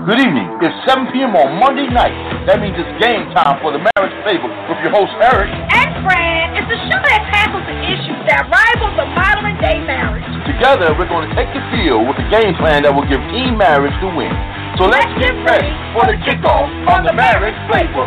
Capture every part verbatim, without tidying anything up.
Good evening. It's seven p.m. on Monday night. That means it's game time for the Marriage Playbook with your host, Eric. And Fran. It's a show that tackles the issues that rival the modern day marriage. Together, we're going to take the field with a game plan that will give teen marriage the win. So let's, let's get ready for the kickoff on the Marriage Playbook.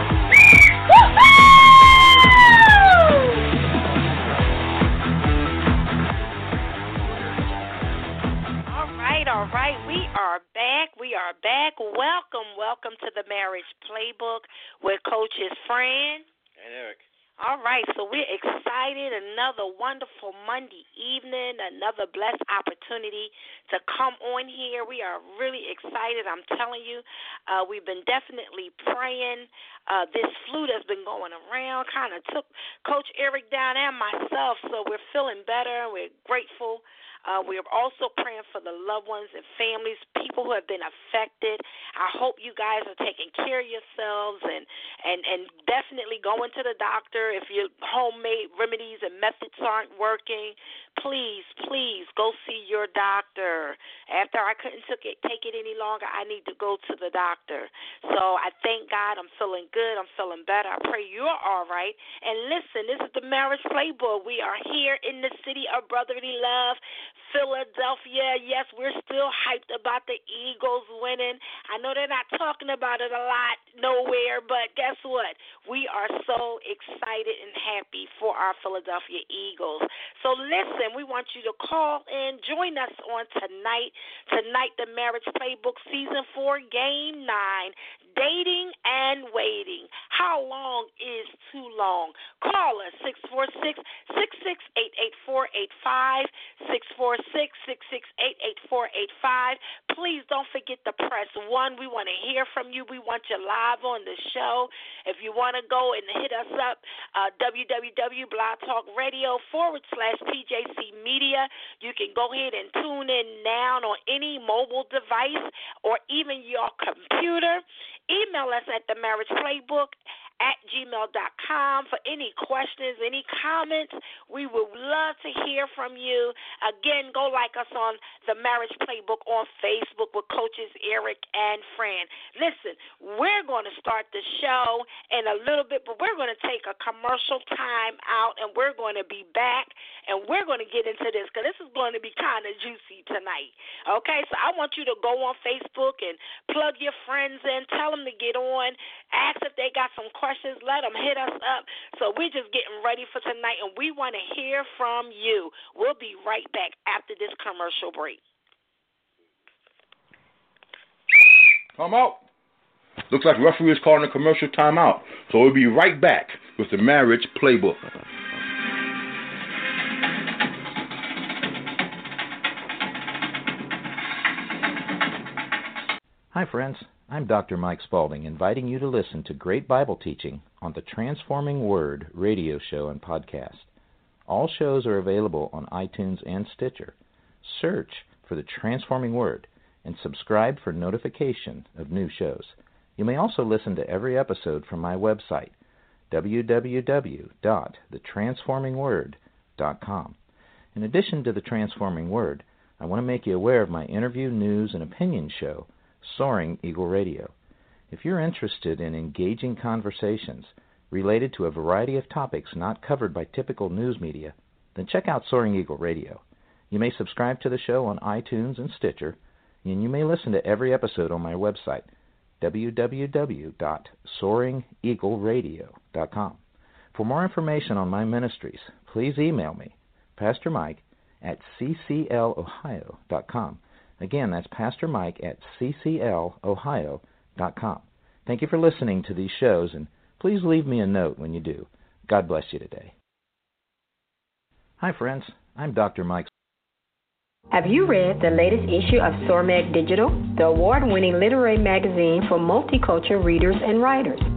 All right, we are back. We are back. Welcome, welcome to the Marriage Playbook with Coaches Fran and Eric. All right, so we're excited. Another wonderful Monday evening, another blessed opportunity to come on here. We are really excited. I'm telling you, uh, we've been definitely praying. Uh, this flu that's been going around kind of took Coach Eric down and myself, so we're feeling better. We're grateful. Uh, we are also praying for the loved ones and families, people who have been affected. I hope you guys are taking care of yourselves and, and, and definitely going to the doctor. If your homemade remedies and methods aren't working, please, please go see your doctor. After I couldn't took it, take it any longer, I need to go to the doctor. So I thank God I'm feeling good. I'm feeling better. I pray you're all right. And listen, this is the Marriage Playbook. We are here in the city of brotherly love, Philadelphia. Yes, we're still hyped about the Eagles winning. I know they're not talking about it a lot nowhere, but guess what? We are so excited and happy for our Philadelphia Eagles. So listen, we want you to call in. Join us on tonight. Tonight, the Marriage Playbook Season four, Game nine, Dating and Waiting. How long is too long? Call us, six four six, six six eight, eight four eight five, six four six, six six eight, eight four eight five. Please don't forget to press one. We want to hear from you. We want you live on the show. If you want to go and hit us up, uh, www.blogtalkradio forward slash PJC Media. You can go ahead and tune in now on any mobile device or even your computer. Email us at the Marriage Playbook at gmail dot com for any questions, any comments. We would love to hear from you. Again, go like us on the Marriage Playbook on Facebook with Coaches Eric and Fran. Listen, we're going to start the show in a little bit, but we're going to take a commercial time out, and we're going to be back, and we're going to get into this because this is going to be kind of juicy tonight. Okay, so I want you to go on Facebook and plug your friends in, tell them to get on, ask if they got some questions, let them hit us up. So we're just getting ready for tonight, and we want to hear from you. We'll be right back after this commercial break. Come out. Looks like the referee is calling a commercial timeout. So we'll be right back with the Marriage Playbook. Hi, friends. I'm Doctor Mike Spaulding, inviting you to listen to great Bible teaching on the Transforming Word radio show and podcast. All shows are available on iTunes and Stitcher. Search for the Transforming Word and subscribe for notification of new shows. You may also listen to every episode from my website, w w w dot the transforming word dot com. In addition to the Transforming Word, I want to make you aware of my interview, news, and opinion show, Soaring Eagle Radio. If you're interested in engaging conversations related to a variety of topics not covered by typical news media, then check out Soaring Eagle Radio. You may subscribe to the show on iTunes and Stitcher, and you may listen to every episode on my website, w w w dot soaring eagle radio dot com. For more information on my ministries, please email me, Pastor Mike, at c c l ohio dot com. Again, that's Pastor Mike at c c l ohio dot com. Thank you for listening to these shows, and please leave me a note when you do. God bless you today. Hi, friends. I'm Doctor Mike. Have you read the latest issue of SORMAG Digital, the award-winning literary magazine for multicultural readers and writers?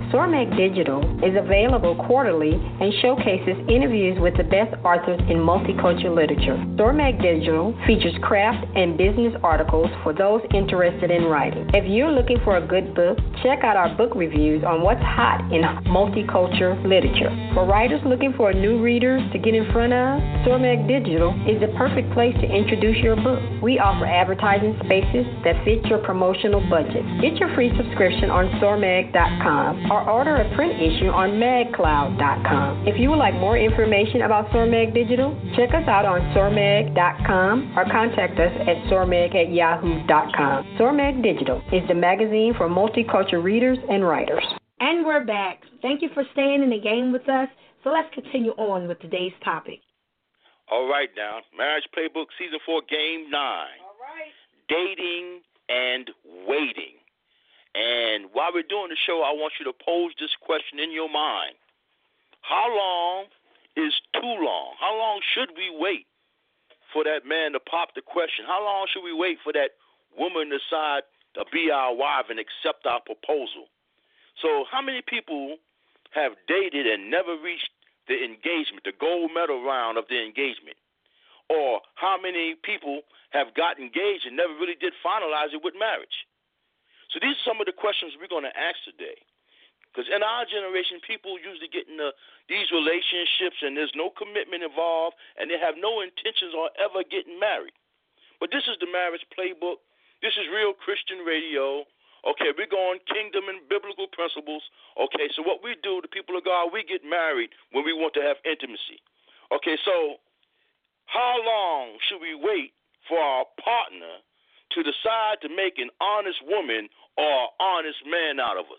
Sormag Digital is available quarterly and showcases interviews with the best authors in multicultural literature. Sormag Digital features craft and business articles for those interested in writing. If you're looking for a good book, check out our book reviews on what's hot in multicultural literature. For writers looking for new readers to get in front of, Sormag Digital is the perfect place to introduce your book. We offer advertising spaces that fit your promotional budget. Get your free subscription on sormag dot com or order a print issue on mag cloud dot com. If you would like more information about Sormag Digital, check us out on sormag dot com or contact us at sormag at yahoo dot com. Sormag Digital is the magazine for multicultural readers and writers. And we're back. Thank you for staying in the game with us. So let's continue on with today's topic. All right, now, Marriage Playbook Season four, Game nine. All right. Dating and waiting. And while we're doing the show, I want you to pose this question in your mind. How long is too long? How long should we wait for that man to pop the question? How long should we wait for that woman to decide to be our wife and accept our proposal? So how many people have dated and never reached the engagement, the gold medal round of the engagement? Or how many people have got engaged and never really did finalize it with marriage? So these are some of the questions we're going to ask today. Because in our generation, people usually get into these relationships and there's no commitment involved and they have no intentions on ever getting married. But this is the Marriage Playbook. This is Real Christian Radio. Okay, we're going kingdom and biblical principles. Okay, so what we do, the people of God, we get married when we want to have intimacy. Okay, so how long should we wait for our partner to decide to make an honest woman or honest man out of us?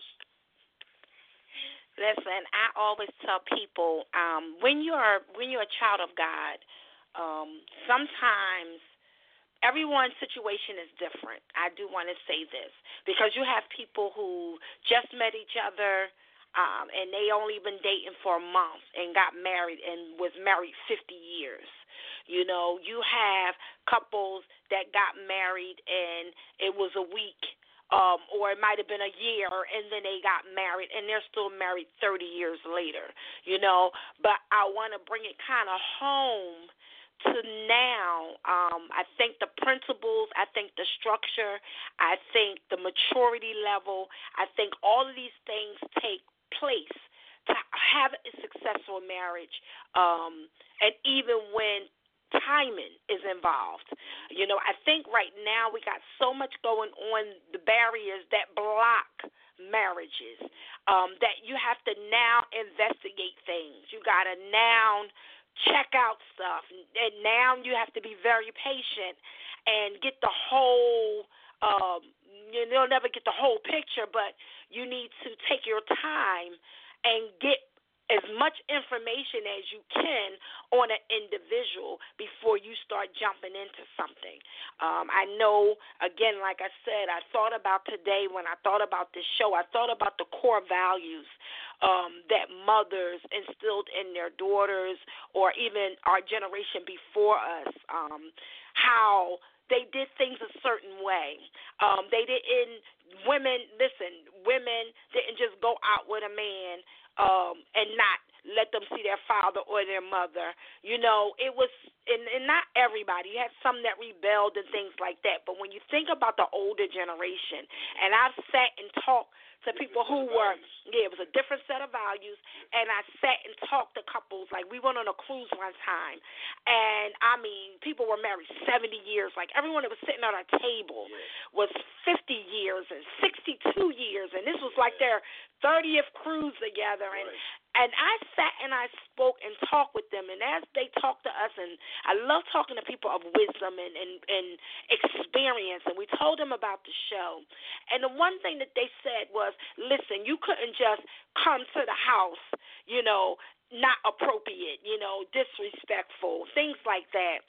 Listen, I always tell people um, when you're when you're a child of God, um, sometimes everyone's situation is different. I do want to say this because you have people who just met each other um, and they only been dating for a month and got married and was married fifty years. You know, you have couples that got married and it was a week um, or it might have been a year and then they got married and they're still married thirty years later, you know. But I want to bring it kind of home to now. um, I think the principles, I think the structure, I think the maturity level, I think all of these things take place to have a successful marriage, um, and even when timing is involved. You know, I think right now we got so much going on, the barriers that block marriages, um, that you have to now investigate things. You got to now check out stuff, and now you have to be very patient and get the whole, um, you'll never get the whole picture, but you need to take your time and get as much information as you can on an individual before you start jumping into something. Um, I know, again, like I said, I thought about today when I thought about this show, I thought about the core values um, that mothers instilled in their daughters or even our generation before us, um, how they did things a certain way. Um, they didn't, women, listen, women didn't just go out with a man Um, and not let them see their father or their mother. You know, it was, and, and not everybody. You had some that rebelled and things like that. But when you think about the older generation, and I've sat and talked to people who were, yeah, it was a different set of values, and I sat and talked to couples. Like, we went on a cruise one time, and, I mean, people were married seventy years. Like, everyone that was sitting at our table was fifty years and sixty-two years, and this was like their thirtieth cruise together. And and I sat and I spoke and talked with them, and as they talked to us, and I love talking to people of wisdom and, and, and experience, and we told them about the show. And the one thing that they said was, listen, you couldn't just come to the house, you know, not appropriate, you know, disrespectful, things like that.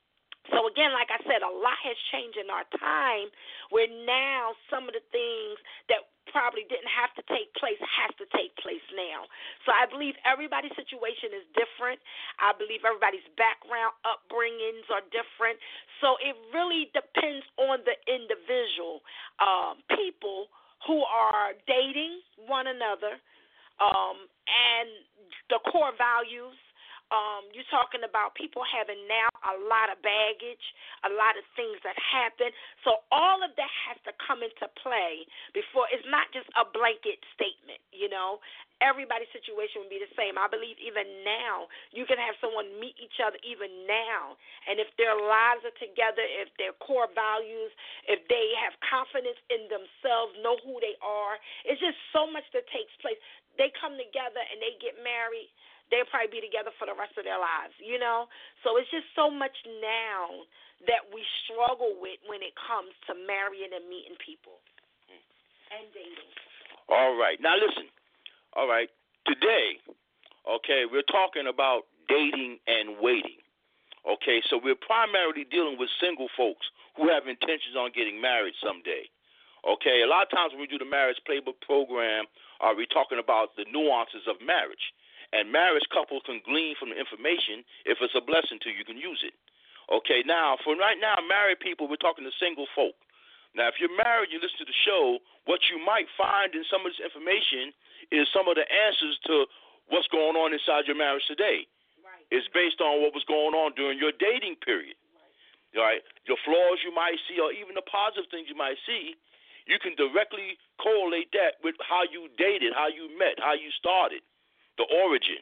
So, again, like I said, a lot has changed in our time where now some of the things that probably didn't have to take place has to take place now. So I believe everybody's situation is different. I believe everybody's background, upbringings are different. So it really depends on the individual. Um, people who are dating, one another, um, and the core values. Um, you're talking about people having now a lot of baggage, a lot of things that happen. So all of that has to come into play before. It's not just a blanket statement, you know. Everybody's situation would be the same. I believe even now you can have someone meet each other even now, and if their lives are together, if their core values, if they have confidence in themselves, know who they are, it's just so much that takes place. They come together and they get married, they'll probably be together for the rest of their lives, you know? So it's just so much now that we struggle with when it comes to marrying and meeting people and dating. All right. Now, listen. All right. Today, okay, we're talking about dating and waiting. Okay, so we're primarily dealing with single folks who have intentions on getting married someday. Okay, a lot of times when we do the Marriage Playbook program, uh, we're talking about the nuances of marriage. And marriage couples can glean from the information. If it's a blessing to you, you can use it. Okay, now, for right now, married people, we're talking to single folk. Now, if you're married, you listen to the show, what you might find in some of this information is some of the answers to what's going on inside your marriage today. Right. It's based on what was going on during your dating period. Right. All right? Your flaws you might see, or even the positive things you might see, you can directly correlate that with how you dated, how you met, how you started. The origin.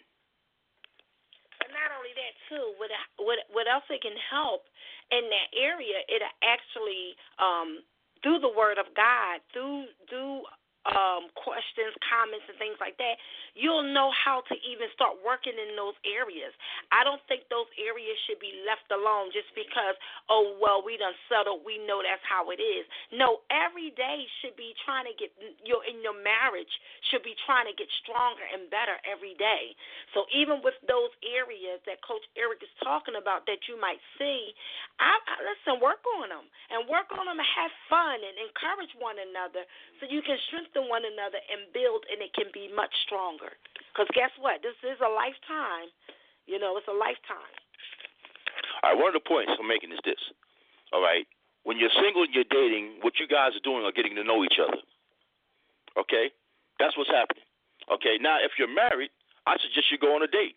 But not only that, too, what, what, what else it can help in that area, it actually, um, through the Word of God, through, through um, questions, comments, and things like that, you'll know how to even start working in those areas. I don't think those areas should be left alone just because, oh, well, we done settled, we know that's how it is. No, every day should be trying to get, your in your marriage should be trying to get stronger and better every day. So even with those areas that Coach Eric is talking about that you might see, I, I listen, work on them, and work on them and have fun and encourage one another so you can strengthen one another and build, and it can be much stronger. Because guess what? This is a lifetime. You know, it's a lifetime. All right, one of the points I'm making is this. All right, when you're single and you're dating, what you guys are doing are getting to know each other. Okay? That's what's happening. Okay, now if you're married, I suggest you go on a date.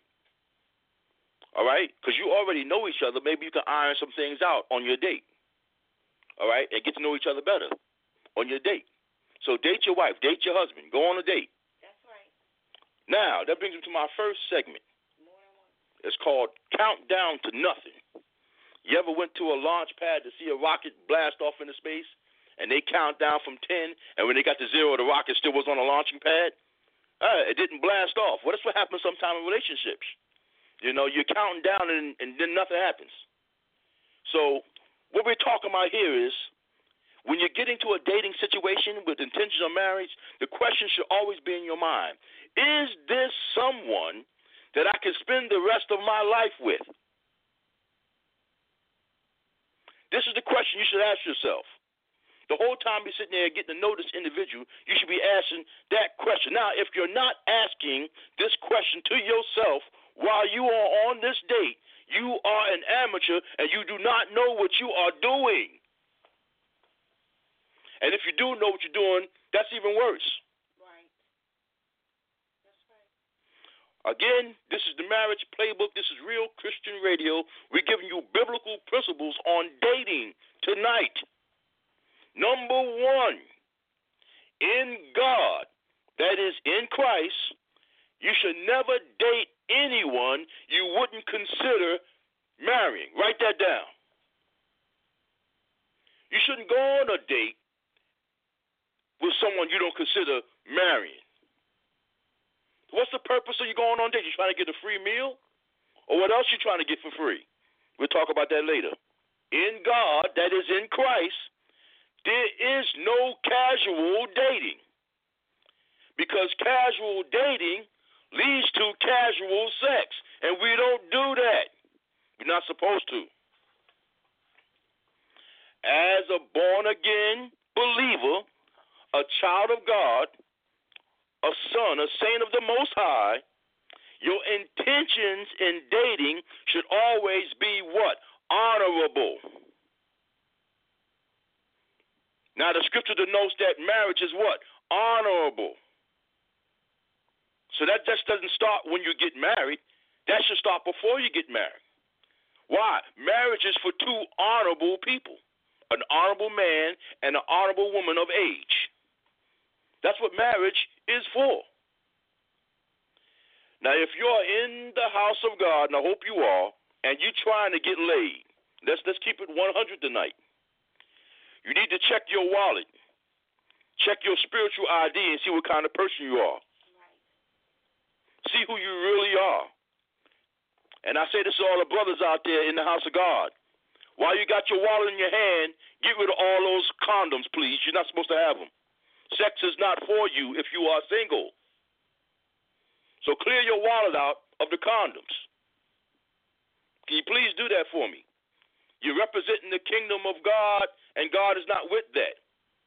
All right? Because you already know each other. Maybe you can iron some things out on your date. All right? And get to know each other better on your date. So date your wife, date your husband, go on a date. That's right. Now, that brings me to my first segment. It's called Countdown to Nothing. You ever went to a launch pad to see a rocket blast off into space, and they count down from ten, and when they got to zero, the rocket still was on the launching pad? Uh, it didn't blast off. Well, that's what happens sometimes in relationships. You know, you're counting down, and, and then nothing happens. So what we're talking about here is, when you're getting to a dating situation with intentions of marriage, the question should always be in your mind. Is this someone that I can spend the rest of my life with? This is the question you should ask yourself. The whole time you're sitting there getting to know this individual, you should be asking that question. Now, if you're not asking this question to yourself while you are on this date, you are an amateur and you do not know what you are doing. And if you do know what you're doing, that's even worse. Right. That's right. Again, this is the Marriage Playbook. This is Real Christian Radio. We're giving you biblical principles on dating tonight. Number one, in God, that is in Christ, you should never date anyone you wouldn't consider marrying. Write that down. You shouldn't go on a date with someone you don't consider marrying. What's the purpose of you going on a date? You trying to get a free meal? Or what else you trying to get for free? We'll talk about that later. In God, that is in Christ, there is no casual dating. Because casual dating leads to casual sex. And we don't do that. We're not supposed to. As a born-again believer, a child of God, a son, a saint of the Most High, your intentions in dating should always be what? Honorable. Now, the scripture denotes that marriage is what? Honorable. So that just doesn't start when you get married. That should start before you get married. Why? Marriage is for two honorable people, an honorable man and an honorable woman of age. That's what marriage is for. Now, if you're in the house of God, and I hope you are, and you're trying to get laid, let's let's keep it one hundred tonight. You need to check your wallet, check your spiritual I D, and see what kind of person you are. Right. See who you really are. And I say this to all the brothers out there in the house of God. While you got your wallet in your hand, get rid of all those condoms, please. You're not supposed to have them. Sex is not for you if you are single. So clear your wallet out of the condoms. Can you please do that for me? You're representing the kingdom of God, and God is not with that.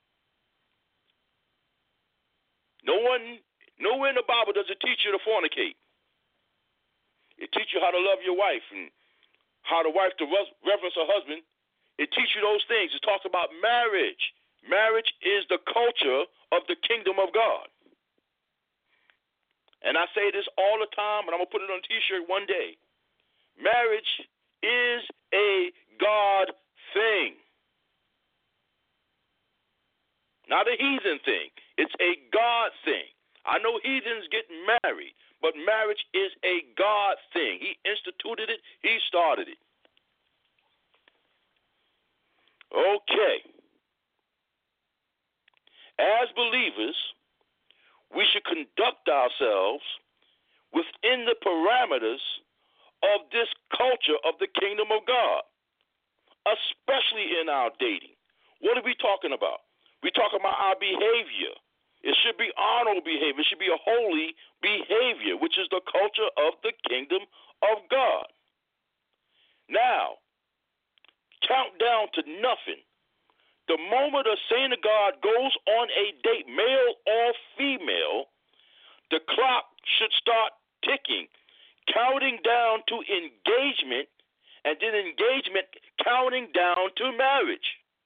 No one, nowhere in the Bible does it teach you to fornicate. It teaches you how to love your wife and how the wife to reverence her husband. It teaches you those things. It talks about marriage. Marriage is the culture of the kingdom of God. And I say this all the time, and I'm going to put it on a T-shirt one day. Marriage is a God thing. Not a heathen thing. It's a God thing. I know heathens get married, but marriage is a God thing. He instituted it. He started it. Okay. As believers, we should conduct ourselves within the parameters of this culture of the kingdom of God, especially in our dating. What are we talking about? We're talking about our behavior. It should be honorable behavior. It should be a holy behavior, which is the culture of the kingdom of God. Now, count down to nothing. The moment a saint of God goes on a date, male or female, the clock should start ticking, counting down to engagement, and then engagement counting down to marriage.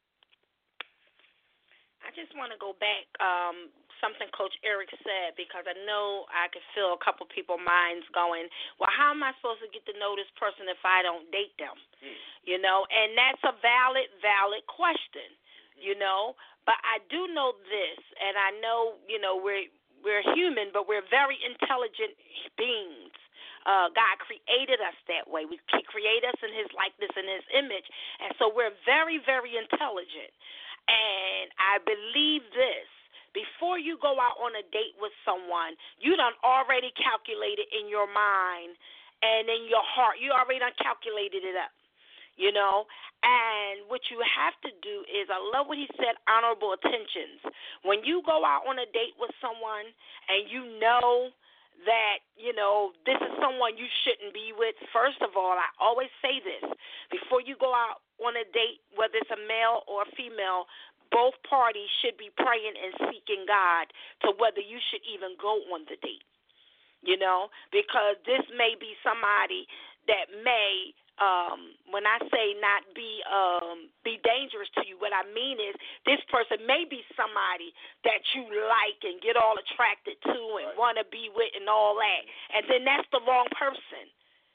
I just want to go back, um, something Coach Eric said, because I know I could feel a couple people's minds going, well, how am I supposed to get to know this person if I don't date them? Mm. You know, and that's a valid, valid question, mm-hmm. you know. But I do know this, and I know, you know, we're, we're human, but we're very intelligent beings. Uh, God created us that way. We, he created us in his likeness and his image, and so we're very, very intelligent. And I believe this. Before you go out on a date with someone, you done already calculated in your mind and in your heart. You already done calculated it up, you know. And what you have to do is, I love what he said, honorable attentions. When you go out on a date with someone and you know that, you know, this is someone you shouldn't be with, first of all, I always say this, before you go out on a date, whether it's a male or a female, both parties should be praying and seeking God to whether you should even go on the date, you know, because this may be somebody that may, um, when I say not be um, be dangerous to you, what I mean is this person may be somebody that you like and get all attracted to and want to be with and all that, and then that's the wrong person.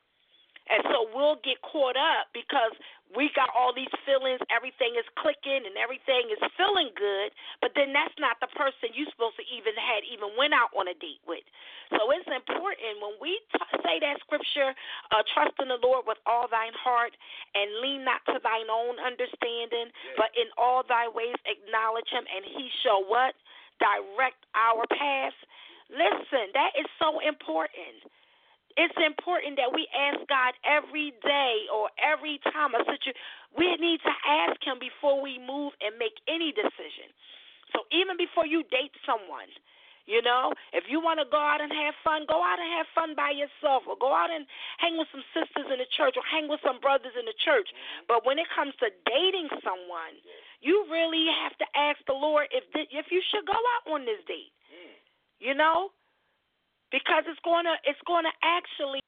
And so we'll get caught up because we got all these feelings, everything is clicking and everything is feeling good, but then that's not the person you're supposed to even had even went out on a date with. So it's important when we t- say that scripture, uh, trust in the Lord with all thine heart and lean not to thine own understanding, yeah. but in all thy ways acknowledge him, and he shall what? Direct our paths. Listen, that is so important. It's important that we ask God every day or every time a situation. We need to ask him before we move and make any decision. So even before you date someone, you know, if you want to go out and have fun, go out and have fun by yourself, or go out and hang with some sisters in the church, or hang with some brothers in the church. But when it comes to dating someone, you really have to ask the Lord if if you should go out on this date, you know. Because it's gonna it's gonna actually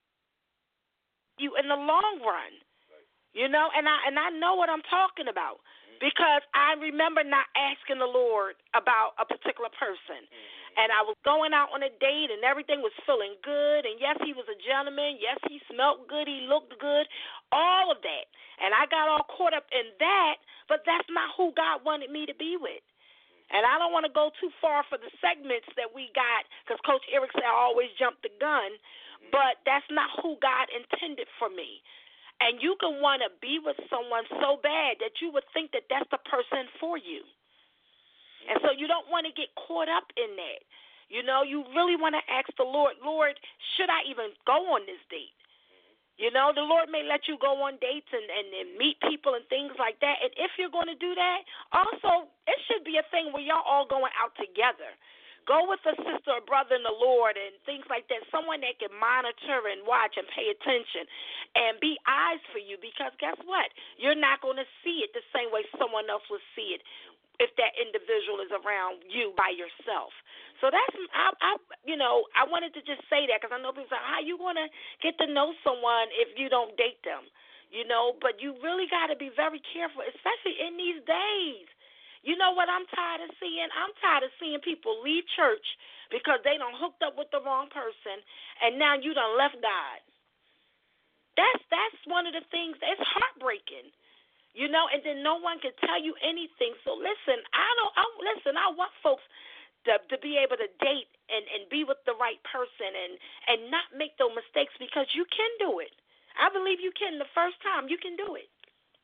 you in the long run, you know, and I and I know what I'm talking about because I remember not asking the Lord about a particular person, and I was going out on a date, and everything was feeling good. And yes, he was a gentleman. Yes, he smelled good. He looked good. All of that. And I got all caught up in that, but that's not who God wanted me to be with. And I don't want to go too far for the segments that we got, because Coach Eric said I always jump the gun, but that's not who God intended for me. And you can want to be with someone so bad that you would think that that's the person for you. And so you don't want to get caught up in that. You know, you really want to ask the Lord, Lord, should I even go on this date? You know, the Lord may let you go on dates and, and, and meet people and things like that. And if you're going to do that, also, it should be a thing where y'all all going out together. Go with a sister or brother in the Lord and things like that, someone that can monitor and watch and pay attention and be eyes for you, because guess what? You're not going to see it the same way someone else will see it if that individual is around you by yourself. So that's, I, I, you know, I wanted to just say that, because I know people say, how you going to get to know someone if you don't date them? You know, but you really got to be very careful, especially in these days. You know what I'm tired of seeing? I'm tired of seeing people leave church because they done hooked up with the wrong person, and now you done left God. That's that's one of the things. It's heartbreaking, you know. And then no one can tell you anything. So listen, I don't. I, listen, I want folks to to be able to date and and be with the right person and and not make those mistakes, because you can do it. I believe you can. The first time you can do it.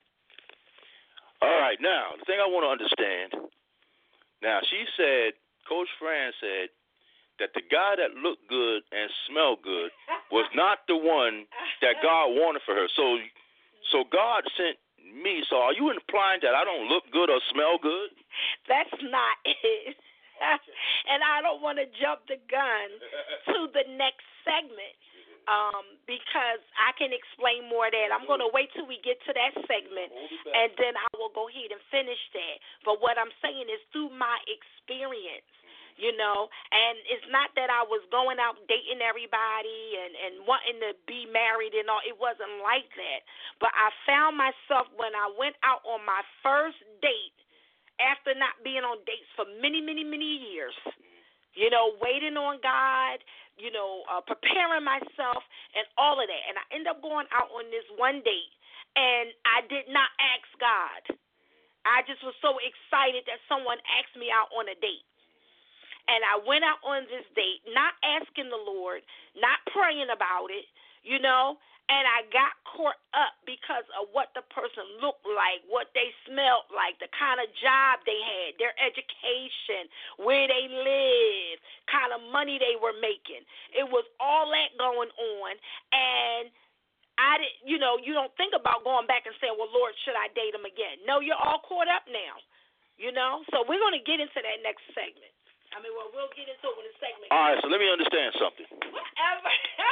All right, now, the thing I want to understand, now, she said, Coach Fran said, that the guy that looked good and smelled good was not the one that God wanted for her. So so God sent me. So are you implying that I don't look good or smell good? That's not it. And I don't want to jump the gun to the next segment. Um, because I can explain more of that. I'm going to wait till we get to that segment, and then I will go ahead and finish that. But what I'm saying is through my experience, you know, and it's not that I was going out dating everybody and, and wanting to be married and all. It wasn't like that. But I found myself when I went out on my first date, after not being on dates for many, many, many years, you know, waiting on God, you know, uh, preparing myself and all of that. And I ended up going out on this one date, and I did not ask God. I just was so excited that someone asked me out on a date. And I went out on this date, not asking the Lord, not praying about it, you know, and I got caught up because of what the person looked like, what they smelled like, the kind of job they had, their education, where they live, kind of money they were making. It was all that going on, and I didn't, you know, you don't think about going back and saying, well, Lord, should I date him again? No, you're all caught up now, you know. So we're going to get into that next segment. I mean, well, we'll get into it when the segment. All right, so let me understand something. Whatever.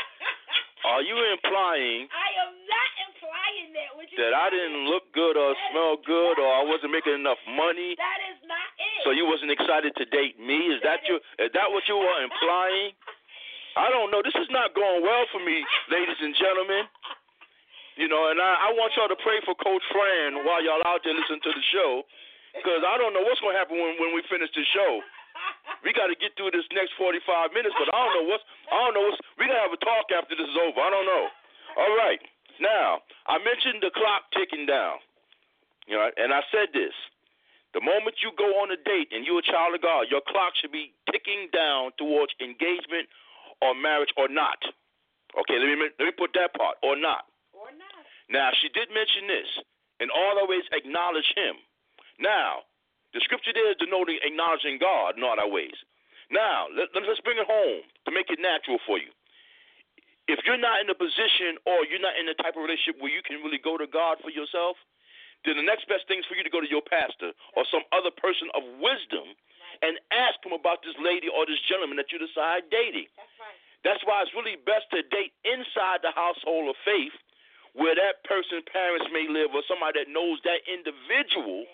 Are you implying I am not implying that. Would you that I didn't look good or that smell good or I wasn't making enough money? That is not it. So you wasn't excited to date me? Is that, that is, your? Is that what you were implying? I don't know. This is not going well for me, ladies and gentlemen. You know, and I, I want y'all to pray for Coach Fran while y'all out there listening to the show, because I don't know what's going to happen when, when we finish the show. We got to get through this next forty-five minutes, but I don't know what's. I don't know what's. We gotta have a talk after this is over. I don't know. All right. Now, I mentioned the clock ticking down. You know, and I said this: the moment you go on a date and you're a child of God, your clock should be ticking down towards engagement or marriage or not. Okay, let me let me put that part or not. Or not. Now, she did mention this, and always acknowledge Him. Now. The scripture there is denoting acknowledging God in all our ways. Now, let, let's bring it home to make it natural for you. If you're not in a position or you're not in the type of relationship where you can really go to God for yourself, then the next best thing is for you to go to your pastor or some other person of wisdom and ask him about this lady or this gentleman that you decide dating. That's right. That's why it's really best to date inside the household of faith where that person's parents may live or somebody that knows that individual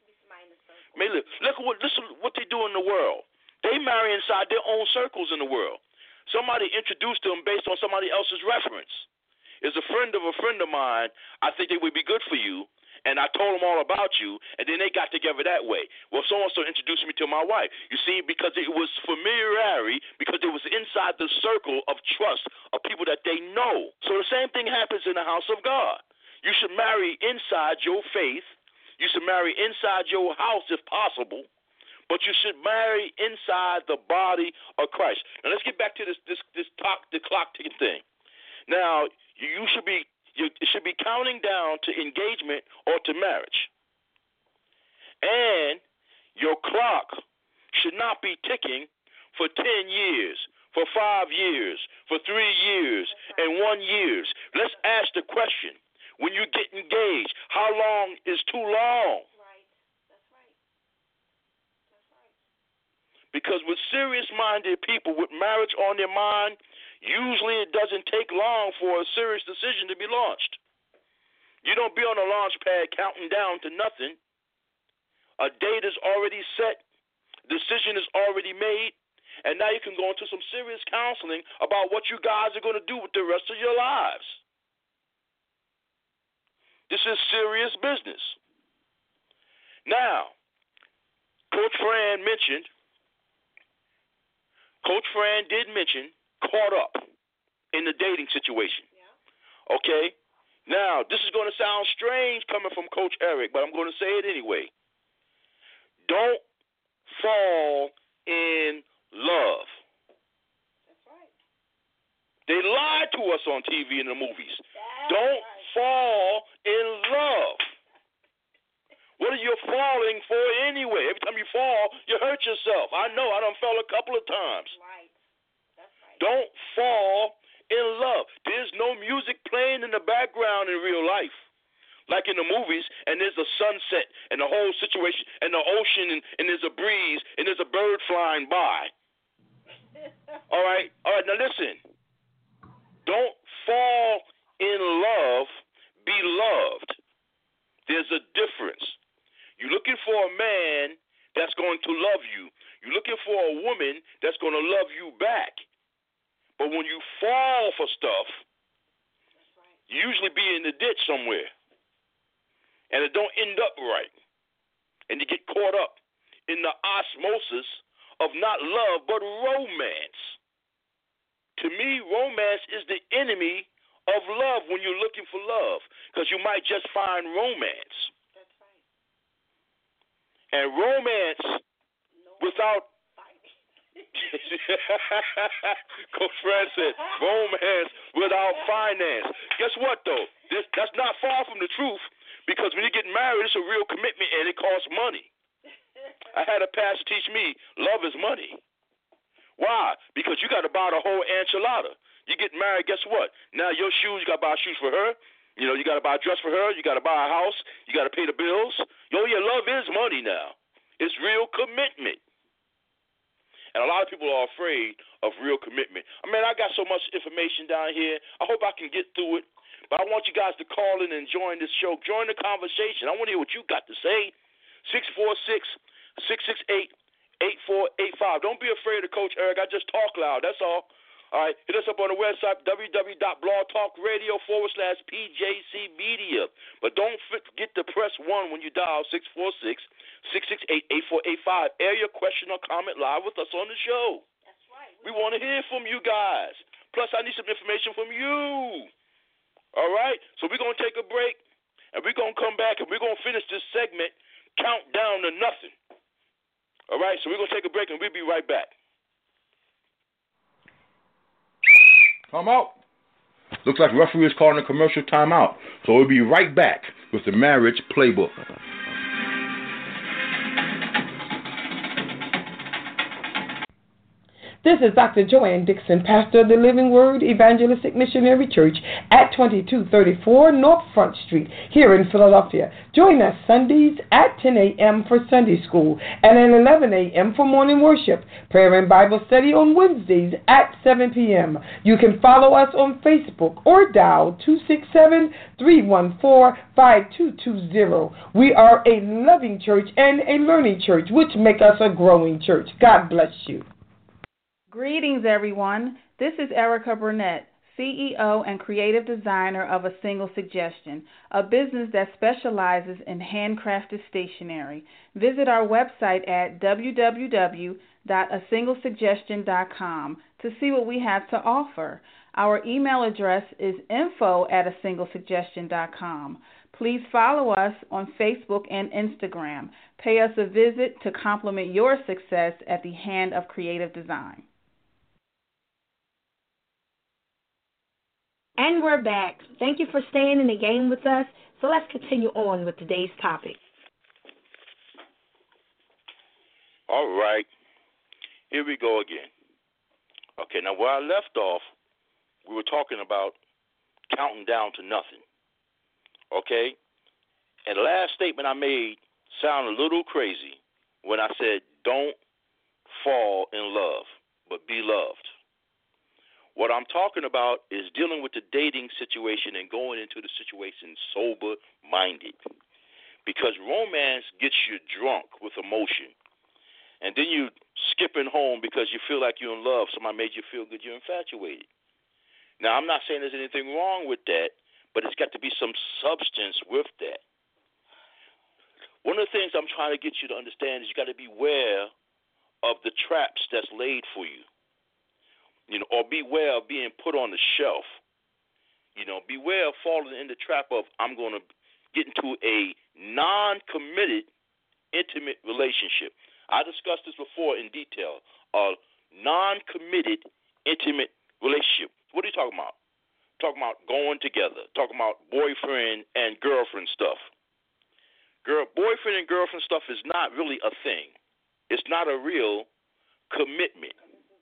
may live. Look at what, listen what they do in the world. They marry inside their own circles in the world. Somebody introduced them based on somebody else's reference. Is a friend of a friend of mine, I think they would be good for you. and I told them all about you, and then they got together that way. Well, so-and-so introduced me to my wife. You see, because it was familiarity, because it was inside the circle of trust of people that they know. So the same thing happens in the house of God. You should marry inside your faith. You should marry inside your house if possible, but you should marry inside the body of Christ. Now let's get back to this this this talk, the clock ticking thing. Now you should be you should be counting down to engagement or to marriage, and your clock should not be ticking for ten years, for five years, for three years, and one years. Let's ask the question. When you get engaged, how long is too long? Right. That's right. That's right. Because with serious-minded people with marriage on their mind, usually it doesn't take long for a serious decision to be launched. You don't be on a launch pad counting down to nothing. A date is already set. Decision is already made. And now you can go into some serious counseling about what you guys are going to do with the rest of your lives. This is serious business. Now, Coach Fran mentioned, Coach Fran did mention caught up in the dating situation. Yeah. Okay? Now, this is going to sound strange coming from Coach Eric, but I'm going to say it anyway. Don't fall in love. That's right. They lie to us on T V and the movies. That's Don't right. fall in love. What are you falling for anyway? Every time you fall, you hurt yourself. I know. I done fell a couple of times. Right. That's right. Don't fall in love. There's no music playing in the background in real life, like in the movies, and there's a sunset and the whole situation and the ocean and, and there's a breeze and there's a bird flying by. All right? All right, now listen. Don't fall in love. Be loved. There's a difference. You're looking for a man that's going to love you. You're looking for a woman that's going to love you back. But when you fall for stuff, you usually be in the ditch somewhere. And it don't end up right. And you get caught up in the osmosis of not love, but romance. To me, romance is the enemy of love when you're looking for love, because you might just find romance. That's right. And romance No without fighting. Coach Fred said, romance without finance. Guess what, though? This, that's not far from the truth, because when you get married, it's a real commitment, and it costs money. I had a pastor teach me, love is money. Why? Because you got to buy the whole enchilada. You get married, guess what? Now your shoes, you got to buy shoes for her. You know, you got to buy a dress for her. You got to buy a house. You got to pay the bills. Yo, yeah, love is money now. It's real commitment. And a lot of people are afraid of real commitment. I mean, I got so much information down here. I hope I can get through it. But I want you guys to call in and join this show. Join the conversation. I want to hear what you got to say. six four six, six six eight, eight four eight five. Don't be afraid of Coach Eric. I just talk loud. That's all. All right, hit us up on the website, www.blogtalkradio forward slash PJC Media. But don't forget to press one when you dial six four six, six six eight, eight four eight five. Air your question or comment live with us on the show. That's right. We want to hear from you guys. Plus, I need some information from you. All right? So we're going to take a break, and we're going to come back, and we're going to finish this segment, Count Down to Nothing. All right? So we're going to take a break, and we'll be right back. Come out. Looks like the referee is calling a commercial timeout. So we'll be right back with the Marriage Playbook. This is Doctor Joanne Dixon, pastor of the Living Word Evangelistic Missionary Church at twenty-two thirty-four North Front Street here in Philadelphia. Join us Sundays at ten a.m. for Sunday School and at eleven a.m. for morning worship. Prayer and Bible study on Wednesdays at seven p.m. You can follow us on Facebook or dial two six seven, three one four, five two two zero. We are a loving church and a learning church, which make us a growing church. God bless you. Greetings, everyone. This is Erica Burnett, C E O and creative designer of A Single Suggestion, a business that specializes in handcrafted stationery. Visit our website at w w w dot a single suggestion dot com to see what we have to offer. Our email address is info at a single suggestion dot com. Please follow us on Facebook and Instagram. Pay us a visit to complement your success at the hand of creative design. And we're back. Thank you for staying in the game with us. So let's continue on with today's topic. All right. Here we go again. Okay, now where I left off, we were talking about counting down to nothing. Okay? And the last statement I made sounded a little crazy when I said, don't fall in love, but be loved. What I'm talking about is dealing with the dating situation and going into the situation sober-minded. Because romance gets you drunk with emotion. And then you skipping home because you feel like you're in love. Somebody made you feel good. You're infatuated. Now, I'm not saying there's anything wrong with that, but it's got to be some substance with that. One of the things I'm trying to get you to understand is you got to beware of the traps that's laid for you. You know, or beware of being put on the shelf. You know, beware of falling in the trap of I'm going to get into a non-committed, intimate relationship. I discussed this before in detail. A non-committed, intimate relationship. What are you talking about? Talking about going together. Talking about boyfriend and girlfriend stuff. Girl, boyfriend and girlfriend stuff is not really a thing. It's not a real commitment.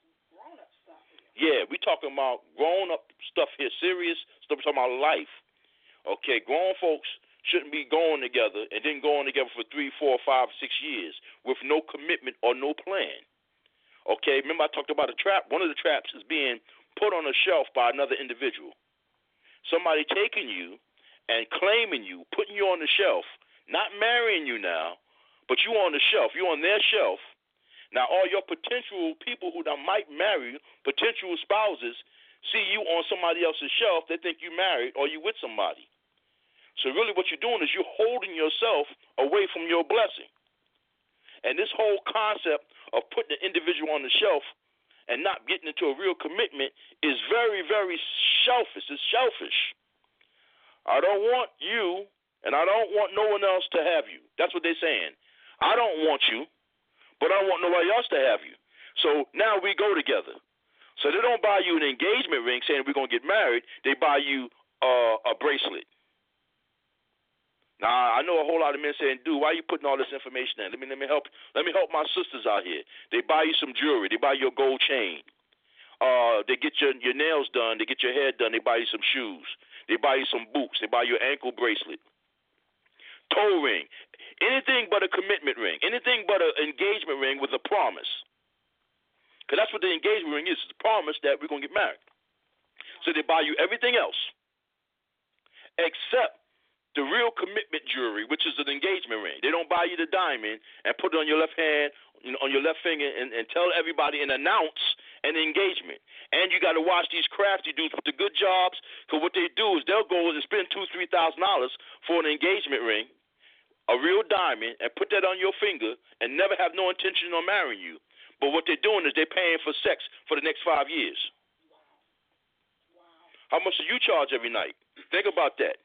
Yeah, we talking about grown-up stuff here, serious stuff. We're talking about life. Okay, grown folks shouldn't be going together and then going together for three, four, five, six years with no commitment or no plan. Okay, remember I talked about a trap? One of the traps is being put on a shelf by another individual. Somebody taking you and claiming you, putting you on the shelf, not marrying you now, but you on the shelf. You're on their shelf. Now, all your potential people who now might marry you, potential spouses, see you on somebody else's shelf. They think you married or you with somebody. So really what you're doing is you're holding yourself away from your blessing. And this whole concept of putting the individual on the shelf and not getting into a real commitment is very, very selfish. It's selfish. I don't want you, and I don't want no one else to have you. That's what they're saying. I don't want you, but I don't want nobody else to have you. So now we go together. So they don't buy you an engagement ring saying we're going to get married. They buy you uh, a bracelet. Now, I know a whole lot of men saying, dude, why are you putting all this information in? Let me let me help let me help my sisters out here. They buy you some jewelry. They buy you a gold chain. Uh, they get your, your nails done. They get your hair done. They buy you some shoes. They buy you some boots. They buy you an ankle bracelet. Toe ring. Anything but a commitment ring. Anything but an engagement ring with a promise. Because that's what the engagement ring is. It's a promise that we're going to get married. So they buy you everything else except the real commitment jewelry, which is an engagement ring. They don't buy you the diamond and put it on your left hand, you know, on your left finger, and, and tell everybody and announce an engagement. And you got to watch these crafty dudes with the good jobs, because what they do is they'll go and spend two, three thousand dollars for an engagement ring, a real diamond, and put that on your finger, and never have no intention on marrying you. But what they're doing is they're paying for sex for the next five years. Wow. Wow. How much do you charge every night? Think about that.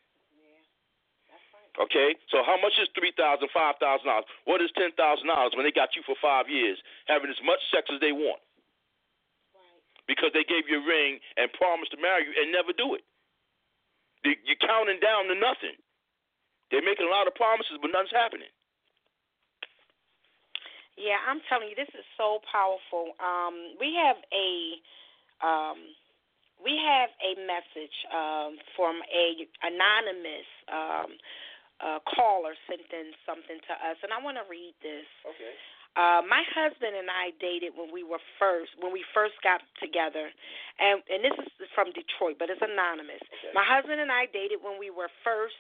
Okay, so how much is three thousand dollars, five thousand dollars? What is ten thousand dollars when they got you for five years having as much sex as they want? Right. Because they gave you a ring and promised to marry you and never do it. You're counting down to nothing. They're making a lot of promises, but nothing's happening. Yeah, I'm telling you, this is so powerful. Um, we have a um, we have a message um, from a anonymous um, uh, caller sent in something to us, and I want to read this. Okay. Uh, my husband and I dated when we were first when we first got together, and and this is from Detroit, but it's anonymous. Okay. My husband and I dated when we were first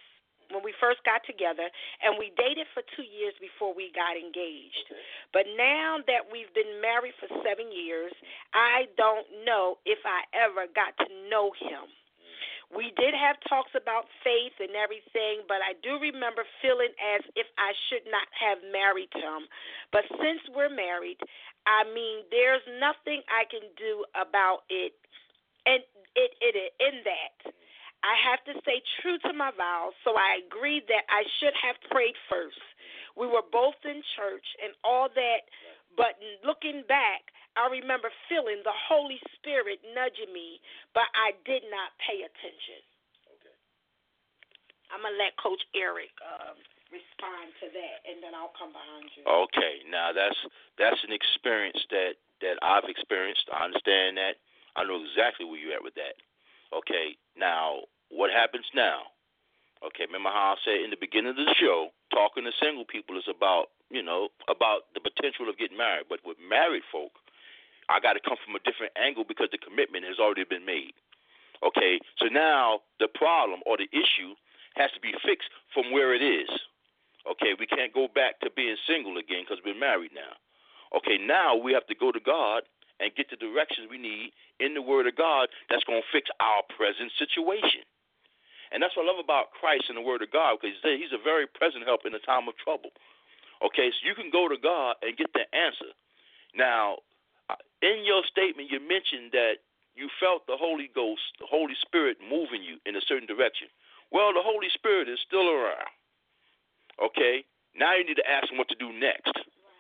when we first got together, and we dated for two years before we got engaged. Okay. But now that we've been married for seven years, I don't know if I ever got to know him. We did have talks about faith and everything, but I do remember feeling as if I should not have married him. But since we're married, I mean, there's nothing I can do about it, and it, it, it in that. I have to stay true to my vows, so I agreed that I should have prayed first. We were both in church and all that, but looking back, I remember feeling the Holy Spirit nudging me, but I did not pay attention. Okay. I'm going to let Coach Eric um, respond to that, and then I'll come behind you. Okay. Now, that's that's an experience that, that I've experienced. I understand that. I know exactly where you're at with that. Okay, now, what happens now? Okay, remember how I said in the beginning of the show, talking to single people is about, you know, about the potential of getting married. But with married folk, I got to come from a different angle because the commitment has already been made. Okay, so now the problem or the issue has to be fixed from where it is. Okay, we can't go back to being single again because we're married now. Okay, now we have to go to God and get the directions we need in the Word of God that's going to fix our present situation. And that's what I love about Christ and the Word of God, because he's a very present help in a time of trouble. Okay, so you can go to God and get the answer. Now, in your statement, you mentioned that you felt the Holy Ghost, the Holy Spirit moving you in a certain direction. Well, the Holy Spirit is still around. Okay, now you need to ask him what to do next.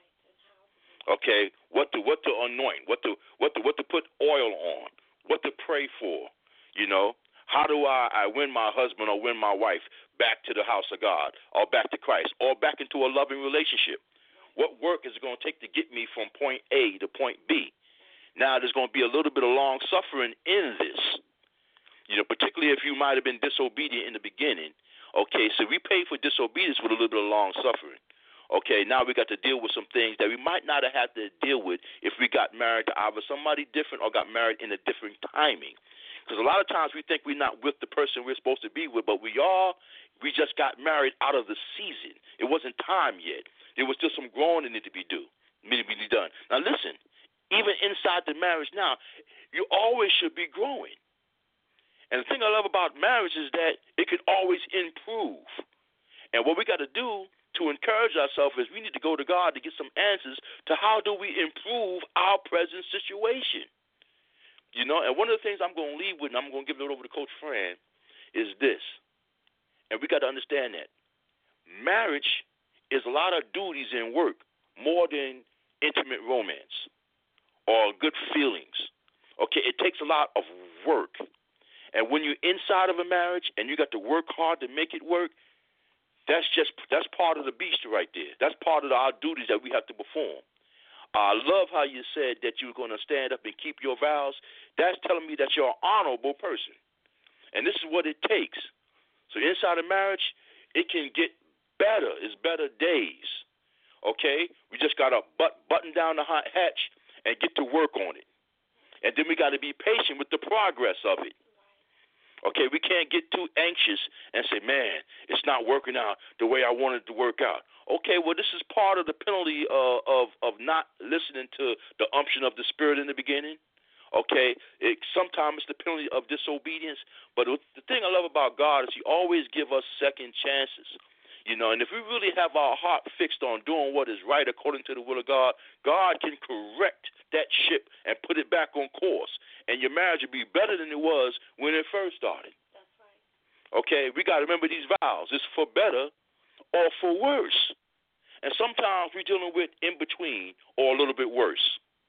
Okay, what to what to anoint, what to what to what to put oil on, what to pray for. You know, how do I, I win my husband or win my wife back to the house of God or back to Christ or back into a loving relationship? What work is it going to take to get me from point A to point B? Now, there's going to be a little bit of long suffering in this. You know, particularly if you might have been disobedient in the beginning. Okay, so we pay for disobedience with a little bit of long suffering. Okay, now we got to deal with some things that we might not have had to deal with if we got married to either somebody different or got married in a different timing. Because a lot of times we think we're not with the person we're supposed to be with, but we are. We just got married out of the season. It wasn't time yet. There was still some growing that needed to be do, needed to be done. Now listen, even inside the marriage now, you always should be growing. And the thing I love about marriage is that it can always improve. And what we got to do to encourage ourselves is we need to go to God to get some answers to how do we improve our present situation. You know, and one of the things I'm going to leave with, and I'm going to give it over to Coach Fran, is this. And we got to understand that marriage is a lot of duties and work more than intimate romance or good feelings. Okay, it takes a lot of work. And when you're inside of a marriage and you got to work hard to make it work, That's just that's part of the beast right there. That's part of our duties that we have to perform. I love how you said that you're going to stand up and keep your vows. That's telling me that you're an honorable person. And this is what it takes. So inside of marriage, it can get better. It's better days. Okay? We just got to but, button down the hatch and get to work on it. And then we got to be patient with the progress of it. Okay, we can't get too anxious and say, man, it's not working out the way I wanted it to work out. Okay, well, this is part of the penalty uh, of, of not listening to the unction of the Spirit in the beginning. Okay, it, sometimes it's the penalty of disobedience. But the thing I love about God is he always gives us second chances. You know, and if we really have our heart fixed on doing what is right according to the will of God, God can correct that ship and put it back on course. And your marriage will be better than it was when it first started. That's right. Okay, we got to remember these vows. It's for better or for worse. And sometimes we're dealing with in between or a little bit worse.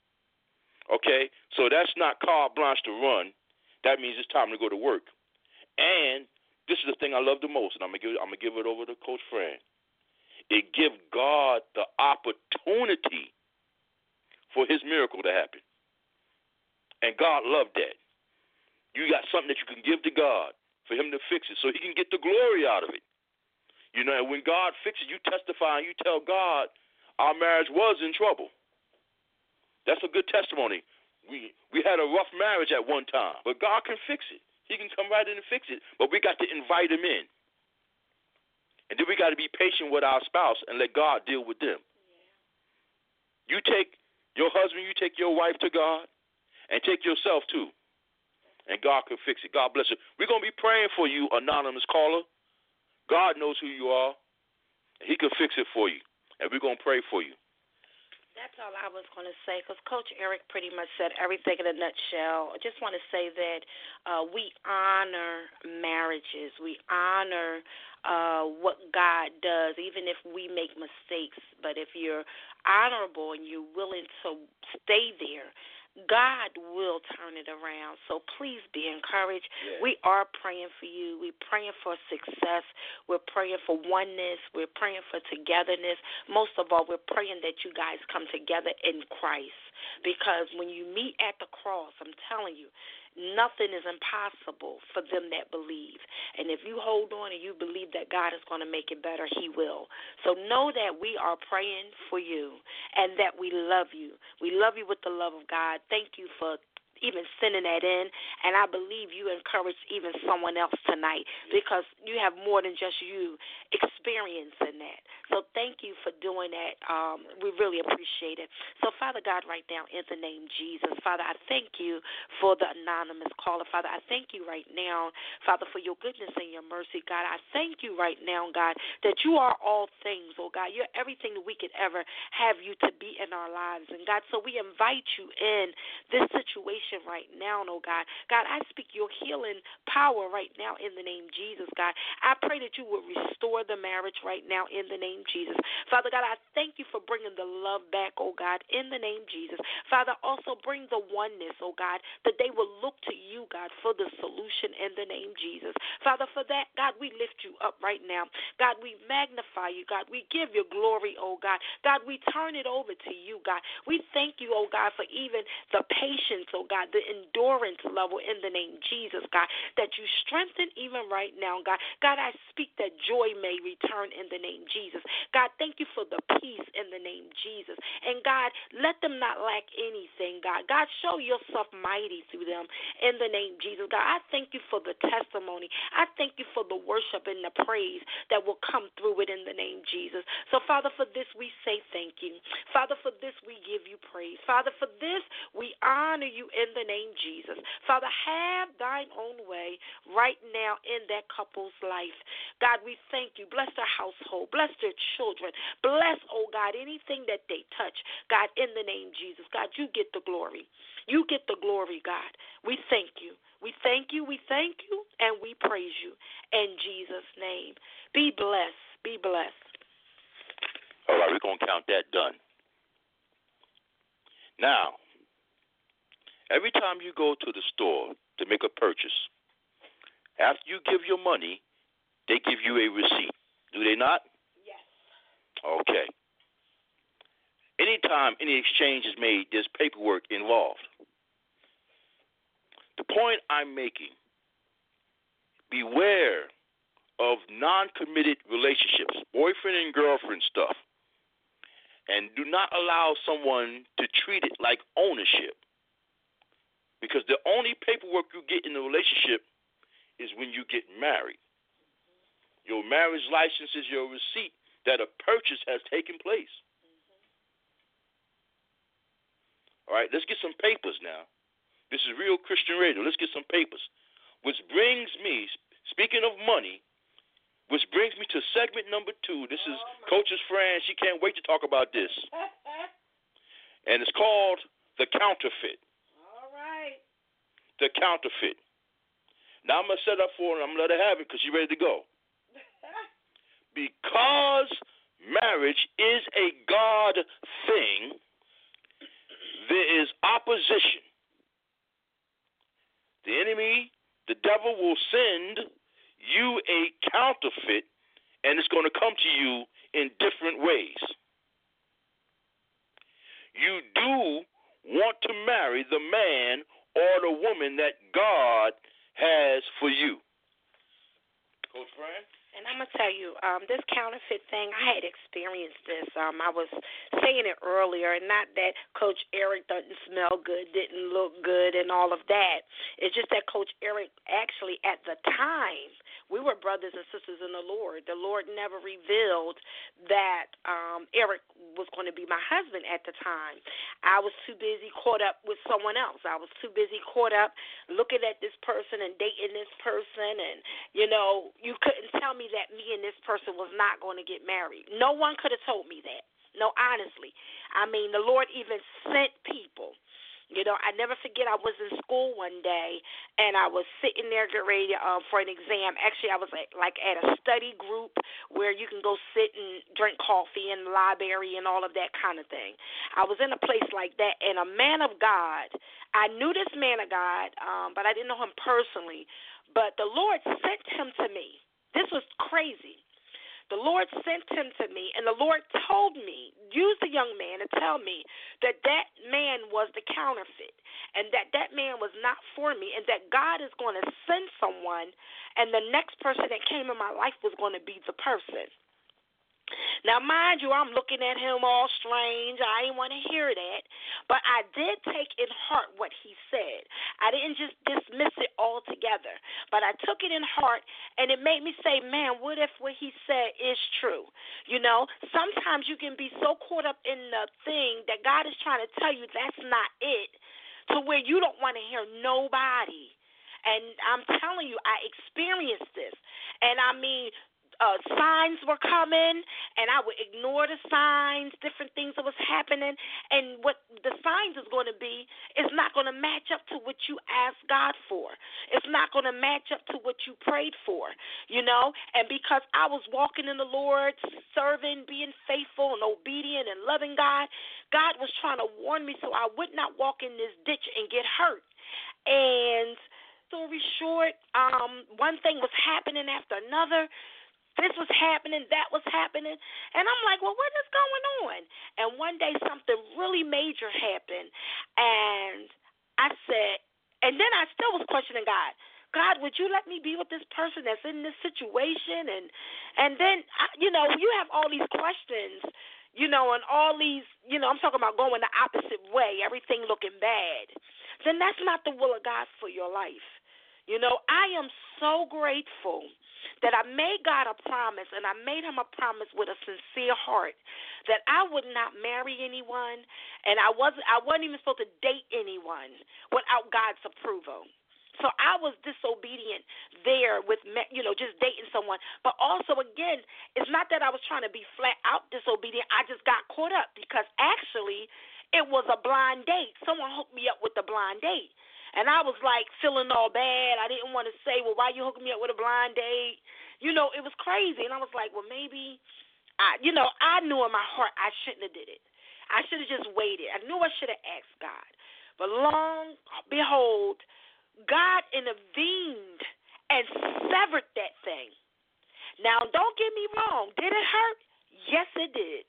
Okay, so that's not carte blanche to run. That means it's time to go to work. And this is the thing I love the most, and I'm gonna give I'm gonna give it over to Coach Fran. It gives God the opportunity for his miracle to happen. And God loved that. You got something that you can give to God for him to fix it so he can get the glory out of it. You know, and when God fixes it, you testify and you tell God our marriage was in trouble. That's a good testimony. We we had a rough marriage at one time, but God can fix it. He can come right in and fix it, but we got to invite him in. And then we got to be patient with our spouse and let God deal with them. Yeah. You take your husband, you take your wife to God, and take yourself too. And God can fix it. God bless you. We're going to be praying for you, anonymous caller. God knows who you are, and he can fix it for you. And we're going to pray for you. That's all I was going to say, because Coach Eric pretty much said everything in a nutshell. I just want to say that uh, we honor marriages. We honor uh, what God does, even if we make mistakes. But if you're honorable and you're willing to stay there, God will turn it around. So please be encouraged. Yeah. We are praying for you. We're praying for success. We're praying for oneness. We're praying for togetherness. Most of all, we're praying that you guys come together in Christ. Because when you meet at the cross, I'm telling you, nothing is impossible for them that believe. And if you hold on and you believe that God is going to make it better, he will. So know that we are praying for you and that we love you. We love you with the love of God. Thank you for even sending that in, and I believe you encouraged even someone else tonight, because you have more than just you experiencing that. So thank you for doing that. Um, we really appreciate it. So, Father God, right now, in the name of Jesus, Father, I thank you for the anonymous caller. Father, I thank you right now, Father, for your goodness and your mercy. God, I thank you right now, God, that you are all things, oh God. You're everything that we could ever have you to be in our lives. And God, so we invite you in this situation right now, oh God. God, I speak your healing power right now in the name of Jesus, God. I pray that you would restore the marriage right now in the name of Jesus. Father God, I thank you for bringing the love back, oh God, in the name of Jesus. Father, also bring the oneness, oh God, that they will look to you, God, for the solution in the name of Jesus. Father, for that, God, we lift you up right now. God, we magnify you, God. We give you glory, oh God. God, we turn it over to you, God. We thank you, oh God, for even the patience, oh God, the endurance level in the name of Jesus, God, that you strengthen even right now, God. God, I speak that joy may return in the name of Jesus. God, thank you for the peace in the name of Jesus. And God, let them not lack anything, God. God, show yourself mighty through them in the name of Jesus. God, I thank you for the testimony. I thank you for the worship and the praise that will come through it in the name of Jesus. So, Father, for this we say thank you. Father, for this we give you praise. Father, for this we honor you in the name of Jesus. Father, have thine own way right now in that couple's life. God, we thank you. Bless their household. Bless their children. Bless, oh God, anything that they touch. God, in the name of Jesus. God, you get the glory. You get the glory, God. We thank you. We thank you. We thank you. And we praise you. In Jesus' name. Be blessed. Be blessed. All right, we're going to count that done. Now, every time you go to the store to make a purchase, after you give your money, they give you a receipt. Do they not? Yes. Okay. Anytime any exchange is made, there's paperwork involved. The point I'm making, beware of non-committed relationships, boyfriend and girlfriend stuff, and do not allow someone to treat it like ownership. Because the only paperwork you get in a relationship is when you get married. Mm-hmm. Your marriage license is your receipt that a purchase has taken place. Mm-hmm. All right, let's get some papers now. This is Real Christian Radio. Let's get some papers. Which brings me, speaking of money, which brings me to segment number two. This is oh Coach's Fran. She can't wait to talk about this. And it's called The Counterfeit. The counterfeit. Now I'm going to set up for her and I'm going to let her have it because she's ready to go. Because marriage is a God thing, there is opposition. The enemy, the devil, will send you a counterfeit, and it's going to come to you in different ways. You do want to marry the man or the woman that God has for you. Coach Fran? And I'm going to tell you, um, this counterfeit thing, I had experienced this. Um, I was saying it earlier, and not that Coach Eric doesn't smell good, didn't look good, and all of that. It's just that Coach Eric actually, at the time we were brothers and sisters in the Lord. The Lord never revealed that um, Eric was going to be my husband at the time. I was too busy caught up with someone else. I was too busy caught up looking at this person and dating this person. And, you know, you couldn't tell me that me and this person was not going to get married. No one could have told me that. No, honestly. I mean, the Lord even sent people. You know, I never forget I was in school one day, and I was sitting there getting ready um, for an exam. Actually, I was at, like at a study group where you can go sit and drink coffee in the library and all of that kind of thing. I was in a place like that, and a man of God, I knew this man of God, um, but I didn't know him personally, but the Lord sent him to me. This was crazy. The Lord sent him to me, and the Lord told me, use the young man to tell me that that man was the counterfeit and that that man was not for me and that God is going to send someone, and the next person that came in my life was going to be the person. Now, mind you, I'm looking at him all strange. I didn't want to hear that. But I did take in heart what he said. I didn't just dismiss it altogether. But I took it in heart, and it made me say, man, what if what he said is true? You know, sometimes you can be so caught up in the thing that God is trying to tell you that's not it, to where you don't want to hear nobody. And I'm telling you, I experienced this. And I mean, Uh, signs were coming, and I would ignore the signs, different things that was happening, and what the signs is going to be is not going to match up to what you asked God for. It's not going to match up to what you prayed for, you know, and because I was walking in the Lord, serving, being faithful and obedient and loving God, God was trying to warn me so I would not walk in this ditch and get hurt. And story short, um, one thing was happening after another. This was happening, that was happening, and I'm like, well, what is going on? And one day something really major happened, and I said, and then I still was questioning God. God, would you let me be with this person that's in this situation? And and then, you know, you have all these questions, you know, and all these, you know, I'm talking about going the opposite way, everything looking bad. Then that's not the will of God for your life. You know, I am so grateful that I made God a promise, and I made him a promise with a sincere heart that I would not marry anyone, and I wasn't I wasn't even supposed to date anyone without God's approval. So I was disobedient there with, you know, just dating someone. But also, again, it's not that I was trying to be flat out disobedient. I just got caught up because actually it was a blind date. Someone hooked me up with a blind date. And I was, like, feeling all bad. I didn't want to say, well, why you hooking me up with a blind date? You know, it was crazy. And I was like, well, maybe, I, you know, I knew in my heart I shouldn't have did it. I should have just waited. I knew I should have asked God. But long behold, God intervened and severed that thing. Now, don't get me wrong. Did it hurt? Yes, it did.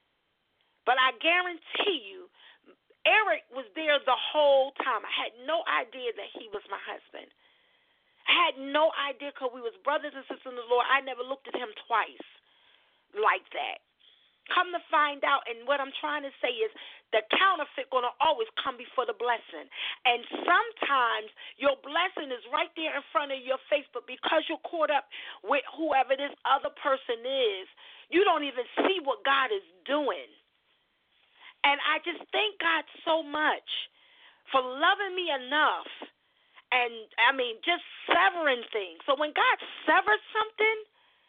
But I guarantee you, Eric was there the whole time. I had no idea that he was my husband. I had no idea because we was brothers and sisters in the Lord. I never looked at him twice like that. Come to find out, and what I'm trying to say is the counterfeit going to always come before the blessing. And sometimes your blessing is right there in front of your face, but because you're caught up with whoever this other person is, you don't even see what God is doing. And I just thank God so much for loving me enough and, I mean, just severing things. So when God severs something,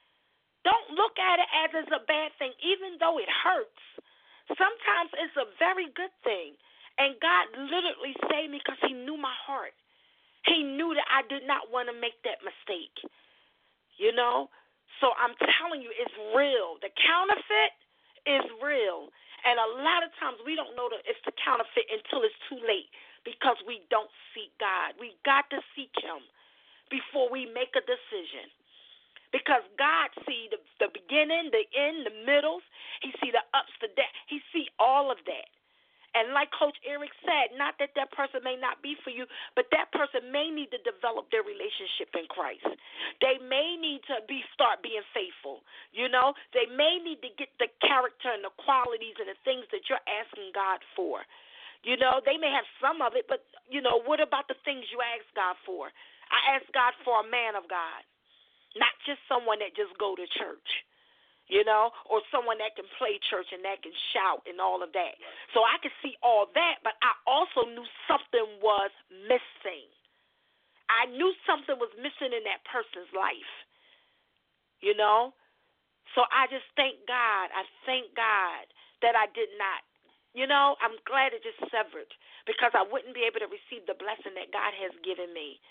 don't look at it as it's a bad thing, even though it hurts. Sometimes it's a very good thing. And God literally saved me because he knew my heart. He knew that I did not want to make that mistake, you know. So I'm telling you, it's real. The counterfeit is real. And a lot of times we don't know that it's the counterfeit until it's too late because we don't seek God. We got to seek him before we make a decision. Because God see the, the beginning, the end, the middles. He see the ups, the downs. He see all of that. And like Coach Eric said, not that that person may not be for you, but that person may need to develop their relationship in Christ. They may need to be start being faithful. You know, they may need to get the character and the qualities and the things that you're asking God for. You know, they may have some of it, but, you know, what about the things you ask God for? I asked God for a man of God. not just someone that just go to church, you know, or someone that can play church and that can shout and all of that. So I could see all that, but I also knew something was missing. I knew something was missing in that person's life, you know. So I just thank God. I thank God that I did not, you know, I'm glad it just severed because I wouldn't be able to receive the blessing that God has given me.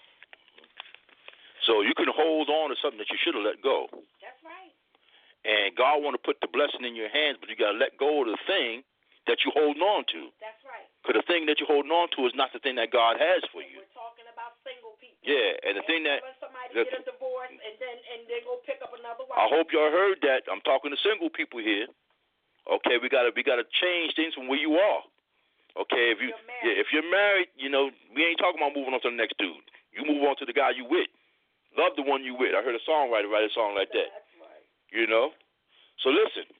So you can hold on to something that you should have let go. That's right. And God want to put the blessing in your hands, but you got to let go of the thing that you're holding on to. That's right. Because the thing that you're holding on to is not the thing that God has for you. We're talking about single people. Yeah, and the and thing that when somebody the, get a divorce and then and then go pick up another wife. I hope y'all heard that. I'm talking to single people here. Okay, we gotta we gotta change things from where you are. Okay, if you you're yeah, if you're married, you know we ain't talking about moving on to the next dude. You move on to the guy you with. Love the one you with. I heard a songwriter write a song like that. That's right. You know? So listen.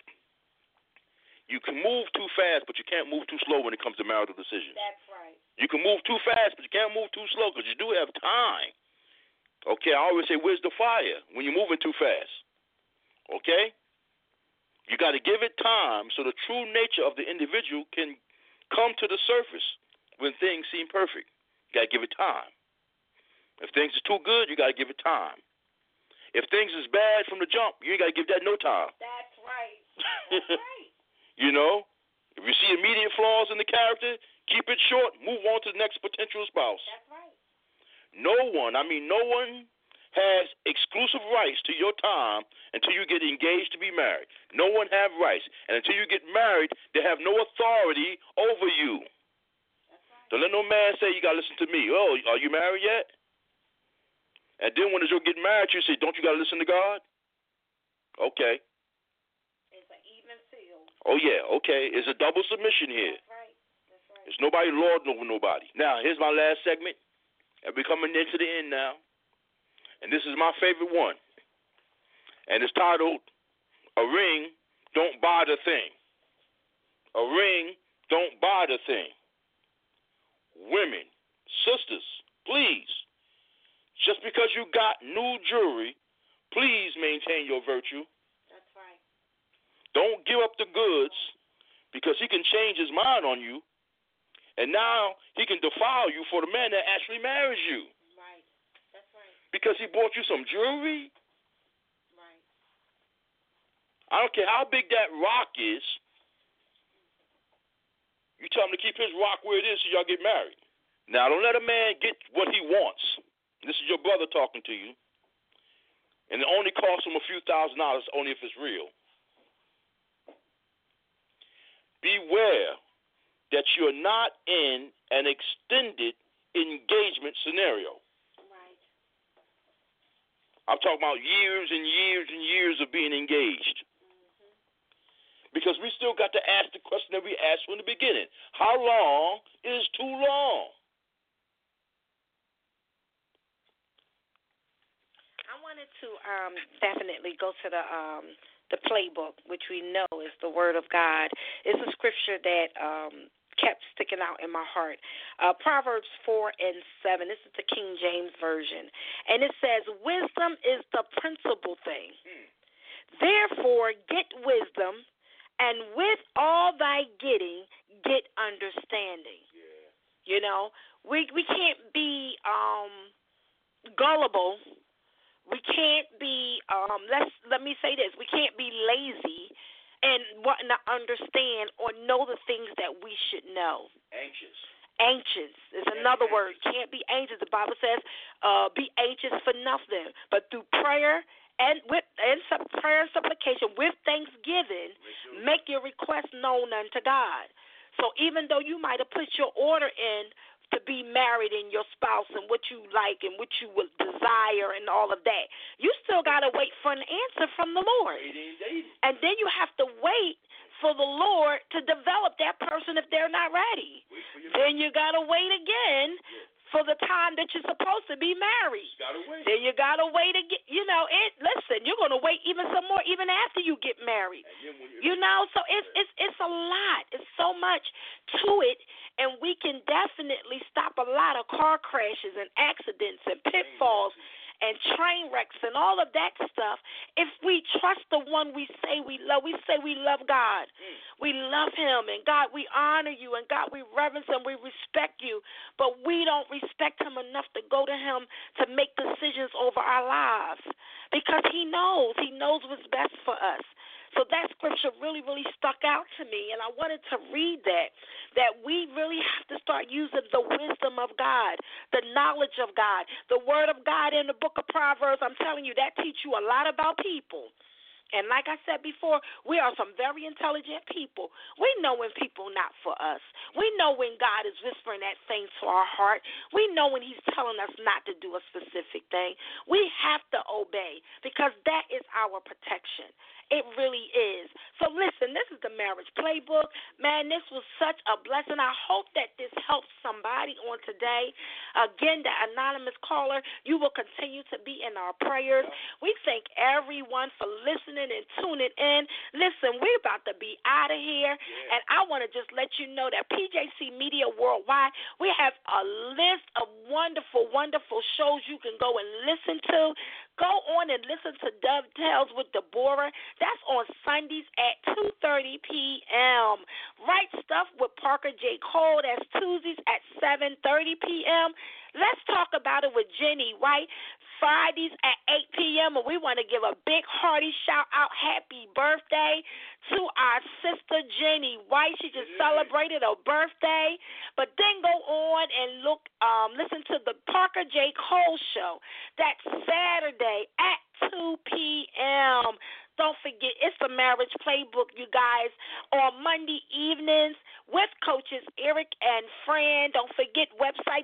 You can move too fast, but you can't move too slow when it comes to marital decisions. That's right. You can move too fast, but you can't move too slow because you do have time. Okay? I always say, where's the fire when you're moving too fast? Okay? You got to give it time so the true nature of the individual can come to the surface when things seem perfect. You got to give it time. If things are too good, you got to give it time. If things is bad from the jump, you ain't got to give that no time. That's right. That's right. You know, if you see immediate flaws in the character, keep it short. Move on to the next potential spouse. That's right. No one, I mean, no one has exclusive rights to your time until you get engaged to be married. No one have rights. And until you get married, they have no authority over you. That's right. Don't let no man say, you got to listen to me. Oh, are you married yet? And then when you'll get married, you say, don't you got to listen to God? Okay. It's an even field. Oh, yeah, okay. It's a double submission here. That's right. That's right. There's nobody lording over nobody. Now, here's my last segment. And we're coming into the end now. And this is my favorite one. And it's titled, A Ring Don't Buy the Thing. A ring don't buy the thing. Women, sisters, please. Just because you got new jewelry, please maintain your virtue. That's right. Don't give up the goods because he can change his mind on you. And now he can defile you for the man that actually marries you. Right. That's right. Because he bought you some jewelry. Right. I don't care how big that rock is. You tell him to keep his rock where it is so y'all get married. Now, don't let a man get what he wants. This is your brother talking to you. And it only costs him a few thousand dollars only if it's real. Beware that you're not in an extended engagement scenario. Right. I'm talking about years and years and years of being engaged. Mm-hmm. Because we still got to ask the question that we asked from the beginning. How long is too long? I wanted to um, definitely go to the um, the playbook, which we know is the Word of God. It's a scripture that um, kept sticking out in my heart. Uh, Proverbs four and seven. This is the King James Version. And it says, wisdom is the principal thing. Therefore, get wisdom, and with all thy getting, get understanding. Yeah. You know, we we can't be um, gullible. We can't be, um, let's, let me say this, we can't be lazy and wanting to understand or know the things that we should know. Anxious. Anxious is another word. Can't be anxious. The Bible says, uh, be anxious for nothing, but through prayer and with and sub, prayer and supplication with thanksgiving, make your request known unto God. So even though you might have put your order in to be married and your spouse and what you like and what you would desire and all of that, you still got to wait for an answer from the Lord. And then you have to wait for the Lord to develop that person if they're not ready. Then you got to wait again for the time that you're supposed to be married. Gotta wait. Then you got to wait again. You know, it. Listen, you're going to wait even some more even after you get married. You know, so it's, it's, it's a lot. It's so much to it. And we can definitely stop a lot of car crashes and accidents and pitfalls and train wrecks and all of that stuff if we trust the one we say we love. We say we love God. We love him, and God, we honor you, and God, we reverence and we respect you, but we don't respect him enough to go to him to make decisions over our lives because he knows. He knows what's best for us. So that scripture really, really stuck out to me, and I wanted to read that, that we really have to start using the wisdom of God, the knowledge of God, the word of God in the book of Proverbs. I'm telling you, that teach you a lot about people. And like I said before, we are some very intelligent people. We know when people are not for us. We know when God is whispering that thing to our heart. We know when he's telling us not to do a specific thing. We have to obey because that is our protection. It really is. So listen, this is the Marriage Playbook. Man, this was such a blessing. I hope that this helps somebody on today. Again, the anonymous caller, you will continue to be in our prayers. We thank everyone for listening and tuning in. Listen, we're about to be out of here, and I want to just let you know that P J C Media Worldwide, we have a list of wonderful, wonderful shows you can go and listen to. Go on and listen to Dovetails with Deborah. That's on Sundays at two thirty p.m. Right Stuff with Parker J. Cole. That's Tuesdays at seven thirty p.m. Let's Talk About It with Jenny White. Fridays at eight p.m. And we want to give a big hearty shout out, happy birthday to our sister Jenny White. She just celebrated her birthday. But then go on and look, um, listen to the Parker J. Cole Show. That's Saturday at two p.m. Don't forget, it's the Marriage Playbook, you guys, on Monday evenings with Coaches Eric and Fran. Don't forget, website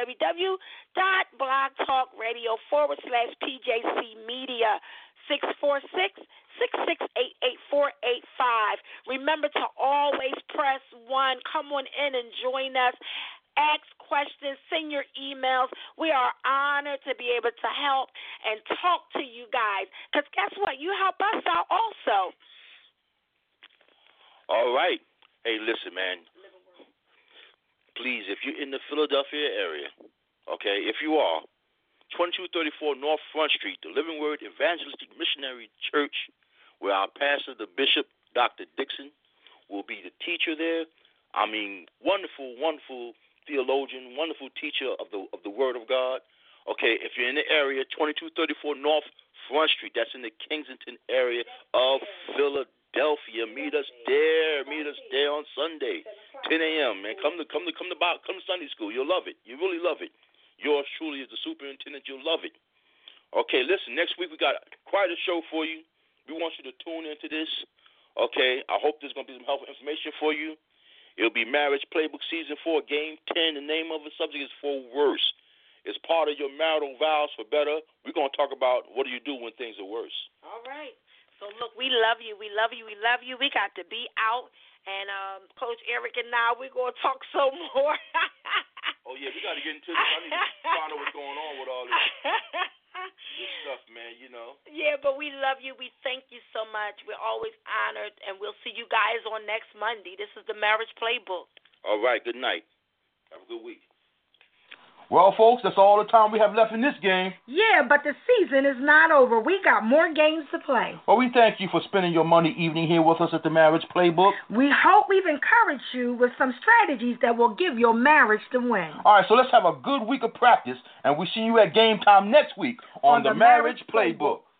www.blogtalkradio forward slash PJC Media, six four six, six six eight, eight four eight five. Remember to always press one. Come on in and join us. Ask questions, send your emails. We are honored to be able to help and talk to you guys. Because guess what? You help us out also. All right. Hey, listen, man. Please, if you're in the Philadelphia area, okay, if you are, twenty-two thirty-four North Front Street, the Living Word Evangelistic Missionary Church, where our pastor, the Bishop, Doctor Dixon, will be the teacher there. I mean, wonderful, wonderful theologian, wonderful teacher of the of the Word of God. Okay, if you're in the area, twenty-two thirty-four North Front Street, that's in the Kensington area of Philadelphia. Meet us there. Meet us there on Sunday, ten a.m. Man, come to come to come to come to Sunday school. You'll love it. You really love it. Yours truly is the superintendent. You'll love it. Okay, listen. Next week we got quite a show for you. We want you to tune into this. Okay, I hope there's going to be some helpful information for you. It'll be Marriage Playbook Season four, Game ten. The name of the subject is For Worse. It's part of your marital vows for better. We're going to talk about what do you do when things are worse. All right. So, look, we love you. We love you. We love you. We got to be out. And um, Coach Eric and I, we're going to talk some more. Oh, yeah, we got to get into this. I need to find out what's going on with all this. This stuff, man, you know. Yeah, but we love you. We thank you so much. We're always honored, and we'll see you guys on next Monday. This is the Marriage Playbook. All right, good night. Have a good week. Well, folks, that's all the time we have left in this game. Yeah, but the season is not over. We got more games to play. Well, we thank you for spending your Monday evening here with us at the Marriage Playbook. We hope we've encouraged you with some strategies that will give your marriage the win. All right, so let's have a good week of practice, and we'll see you at game time next week on, on the, the Marriage, Marriage Playbook. Playbook.